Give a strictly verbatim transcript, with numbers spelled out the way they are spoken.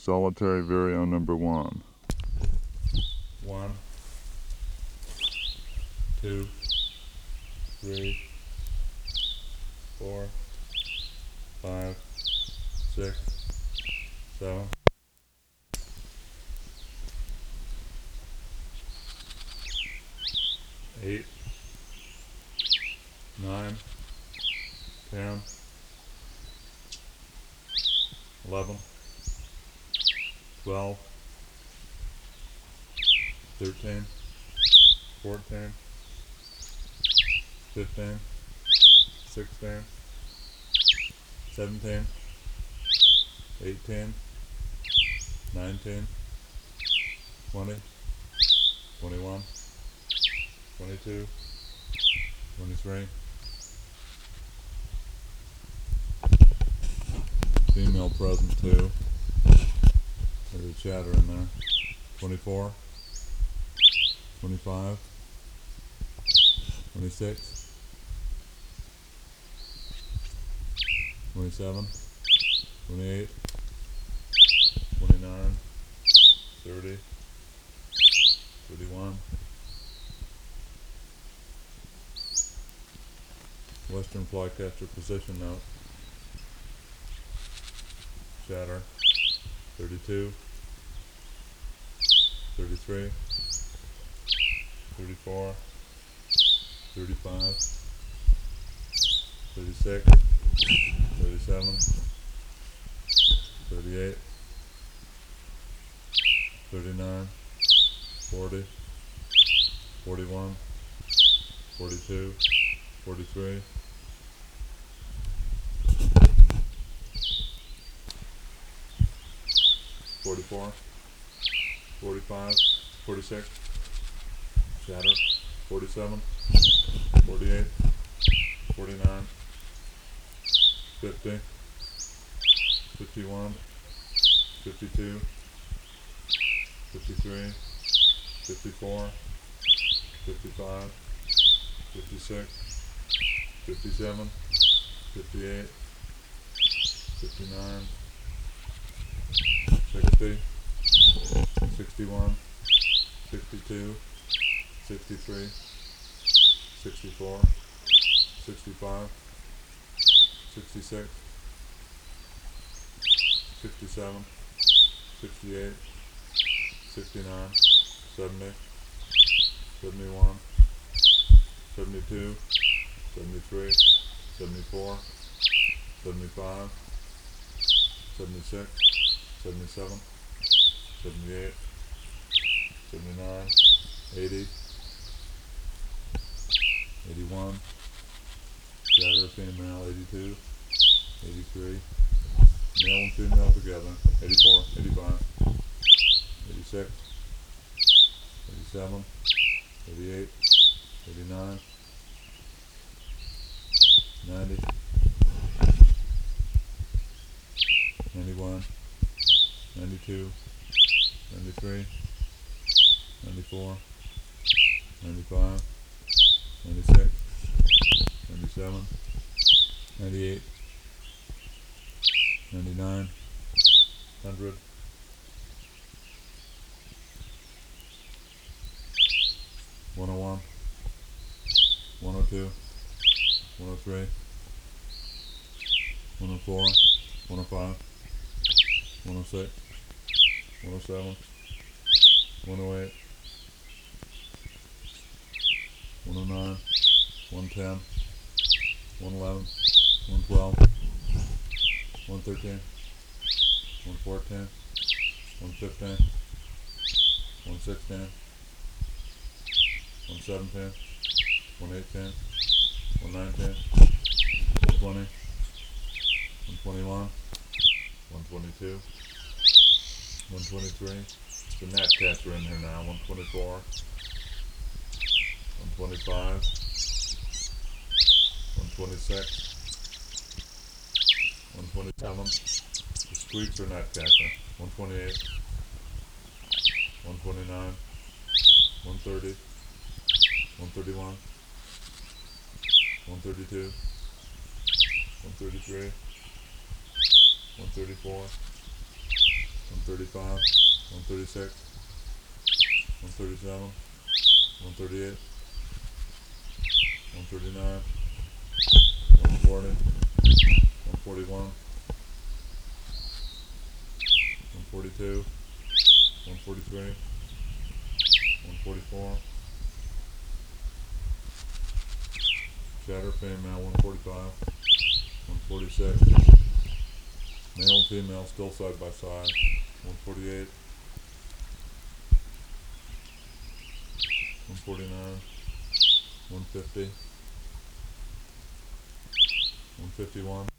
Solitary Vireo number one. One, two, three, four, five, six, seven, eight, nine, ten, eleven, twelve, thirteen, fourteen, fifteen, sixteen, seventeen, eighteen, nineteen, twenty, twenty-one, twenty-two, twenty-three. Female present too. There's a chatter in there. twenty-four, twenty-five, twenty-six, twenty-seven, twenty-eight, twenty-nine, thirty, thirty-one. Western flycatcher position note. Chatter. thirty-two, thirty-three, thirty-four, thirty-five, thirty-six, thirty-seven, thirty-eight, thirty-nine, forty, forty-one, forty-two, forty-three, forty-four, forty-five, forty-six, chatter, forty-seven, forty-eight, forty-nine, fifty, fifty-one, fifty-two, fifty-three, fifty-four, fifty-five, fifty-six, fifty-seven, fifty-eight, fifty-nine, sixty, sixty-one, sixty-two, sixty-three, sixty-four, sixty-five, sixty-six, sixty-seven, sixty-eight, sixty-nine, seventy, seventy-one, seventy-two, seventy-three, seventy-four, seventy-five, seventy-six, seventy-seven, seventy-eight, seventy-nine, eighty, eighty-one, chatter female, eighty-two, eighty-three, male and female together, eighty-four, eighty-five, eighty-six, eighty-seven, eighty-eight, eighty-nine, ninety, ninety-one, ninety-two, ninety-three, ninety-four, ninety-five, ninety-six, ninety-seven, ninety-eight, ninety-nine, one hundred, one oh one, one oh two, one oh three, one oh four, one oh five, one oh six, one oh seven, one oh eight, one oh nine, one ten, one eleven, one twelve, one thirteen, one fourteen, one fifteen, one sixteen, one seventeen, one eighteen, one nineteen, one twenty, one twenty-one, one twenty-two, one twenty-three. There's a gnatcatcher in here now. one twenty-four, one twenty-five, one twenty-six, one twenty-seven. The squeaks are gnatcatcher. one twenty-eight, one twenty-nine, one thirty, one thirty-one, one thirty-two, one thirty-three, one thirty-four, one thirty-five, one thirty-six, one thirty-seven, one thirty-eight, one thirty-nine, one forty, one forty-one, one forty-two, one forty-three, one forty-four. Chatter female one forty-five, one forty-six. Male and female still side by side, one forty-eight, one forty-nine, one fifty, one fifty-one,